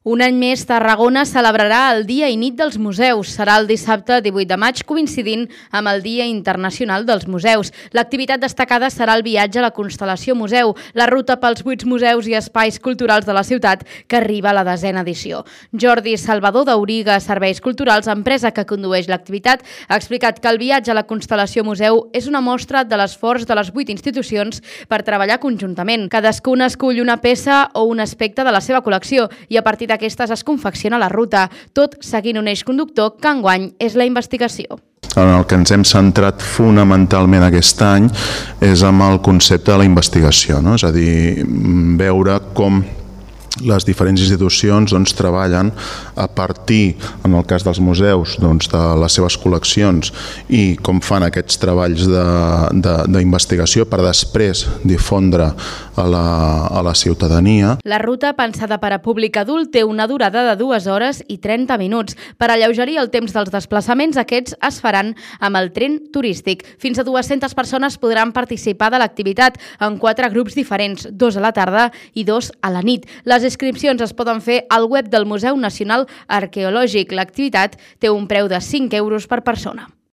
Un any més, Tarragona celebrarà el Dia i Nit dels Museus. Serà el dissabte 18 de maig, coincidint amb el Dia Internacional dels Museus. L'activitat destacada serà el viatge a la Constel·lació Museu, la ruta pels 8 museus i espais culturals de la ciutat, que arriba a la 10a edició. Jordi Salvador d'Auriga Serveis Culturals, empresa que condueix l'activitat, ha explicat que el viatge a la Constel·lació Museu és una mostra de l'esforç de les 8 institucions per treballar conjuntament. Cadascuna escull una peça o un aspecte de la seva col·lecció i a partir d'aquestes es confecciona la ruta, tot seguint un eix conductor que enguany és la investigació. En el que ens hem centrat fonamentalment aquest any és amb el concepte de la investigació, no? És a dir, veure com les diferents institucions treballen a partir, en el cas dels museus, de les seves col·leccions i com fan aquests treballs d'investigació per després difondre a la ciutadania. La ruta, pensada per a públic adult, té una durada de 2 hores i 30 minuts. Per alleugerir el temps dels desplaçaments, aquests es faran amb el tren turístic. Fins a 200 persones podran participar de l'activitat en 4 grups diferents, 2 a la tarda i 2 a la nit. Les inscripcions es poden fer al web del Museu Nacional Arqueològic. L'activitat té un preu de 5 euros per persona.